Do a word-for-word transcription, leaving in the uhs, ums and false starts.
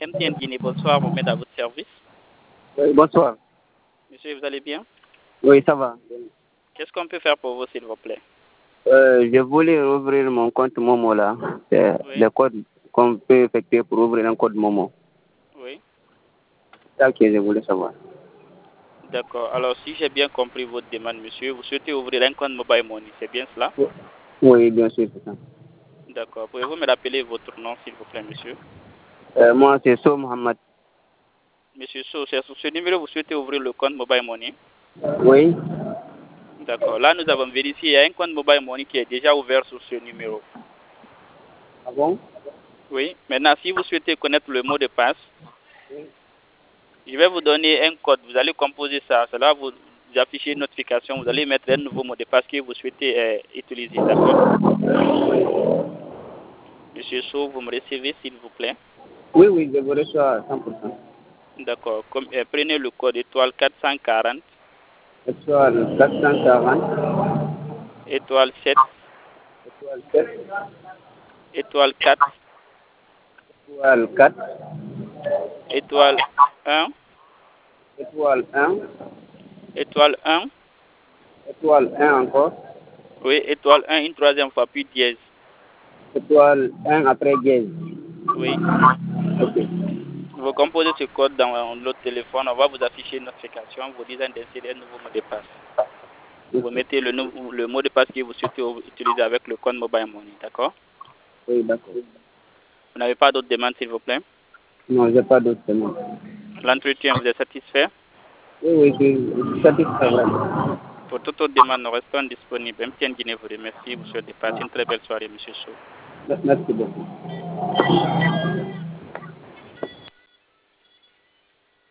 M T N Guinée, bonsoir, Mohamed à votre service. Oui, bonsoir. Monsieur, vous allez bien? Oui, ça va. Qu'est-ce qu'on peut faire pour vous, s'il vous plaît? Euh, je voulais ouvrir mon compte Momo là. C'est Oui. le code qu'on peut effectuer pour ouvrir un code Momo. Oui. C'est ça que je voulais savoir. D'accord. Alors, si j'ai bien compris votre demande, monsieur, vous souhaitez ouvrir un compte Mobile Money, c'est bien cela? Oui, bien sûr, c'est ça. D'accord. Pouvez-vous me rappeler votre nom, s'il vous plaît, monsieur? Euh, moi, c'est So Mohamed. Monsieur So, c'est sur ce numéro vous souhaitez ouvrir le compte Mobile Money? Oui. D'accord. Là, nous avons vérifié, il y a un compte Mobile Money qui est déjà ouvert sur ce numéro. Ah bon? Oui. Maintenant, si vous souhaitez connaître le mot de passe, je vais vous donner un code. Vous allez composer ça. Cela va vous afficher une notification. Vous allez mettre un nouveau mot de passe que vous souhaitez euh, utiliser. D'accord? Monsieur So, vous me recevez, s'il vous plaît? Oui, oui, je vous reçois à cent pour cent. D'accord. Comme, euh, prenez le code étoile quatre cent quarante. Étoile quatre cent quarante. Étoile sept. Étoile sept. Étoile quatre. Étoile quatre. Étoile un. Étoile un. Étoile un. Étoile un encore. Oui, étoile un une troisième fois, puis dièse. Étoile un après dièse. Oui. Ok. Vous composez ce code dans l'autre téléphone, on va vous afficher une notification vous disant d'insérer un nouveau mot de passe. Vous mettez le, nou- le mot de passe que vous souhaitez utiliser avec le compte Mobile Money, d'accord? Oui, d'accord. Vous n'avez pas d'autres demandes, s'il vous plaît? Non, j'ai pas d'autres demandes. L'entretien, vous êtes satisfait? Oui, oui, je suis satisfait. Là. Pour toute autre demande, nous restons disponibles. M T N Guinée vous remercie. Vous souhaite de passer une très belle soirée, monsieur Sow. Merci beaucoup.